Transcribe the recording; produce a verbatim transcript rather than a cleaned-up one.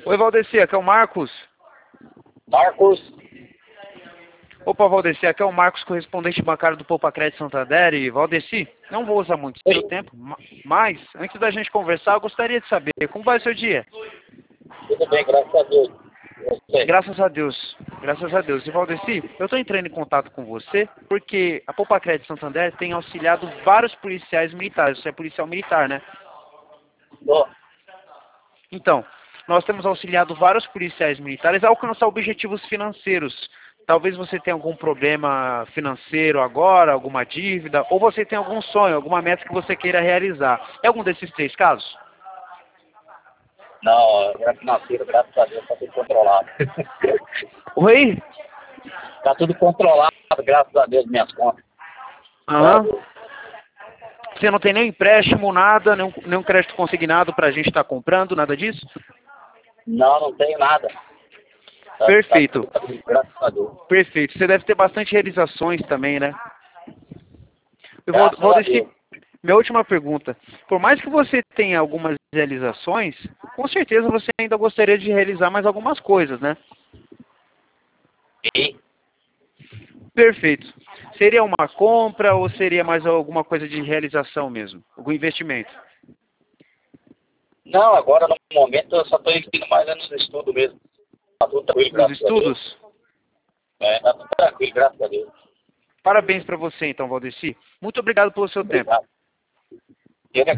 Oi, Valdeci, aqui é o Marcos. Marcos. Opa, Valdeci, aqui é o Marcos, correspondente bancário do Poupa Crédito Santander. E, Valdeci, não vou usar muito seu tempo, mas, antes da gente conversar, eu gostaria de saber como vai o seu dia? Tudo bem, graças a Deus. Você? Graças a Deus, graças a Deus. E, Valdeci, eu estou entrando em contato com você porque a Poupa Crédito Santander tem auxiliado vários policiais militares. Você é policial militar, né? Tô. Então, nós temos auxiliado vários policiais militares a alcançar objetivos financeiros. Talvez você tenha algum problema financeiro agora, alguma dívida, ou você tem algum sonho, alguma meta que você queira realizar. É algum desses três casos? Não, minha financeira, graças a Deus, está tudo controlado. Oi? Está tudo controlado, graças a Deus, minhas contas. Aham. Você não tem nem empréstimo, nada, nenhum, nenhum crédito consignado para a gente estar comprando, nada disso? Não, não tenho nada. Tá, Perfeito. Tá tudo, graças a Deus. Perfeito. Você deve ter bastante realizações também, né? Eu vou, Graças vou a decidir. Deus. Minha última pergunta. Por mais que você tenha algumas realizações, com certeza você ainda gostaria de realizar mais algumas coisas, né? E? Perfeito. Seria uma compra ou seria mais alguma coisa de realização mesmo? Algum investimento? Não, agora no momento eu só estou investindo mais nos estudos mesmo. Tá tudo tranquilo, Nos graças a Deus. estudos? É, tá tudo tranquilo, graças a Deus. Parabéns para você então, Valdeci. Muito obrigado pelo seu tempo. Obrigado. Eu que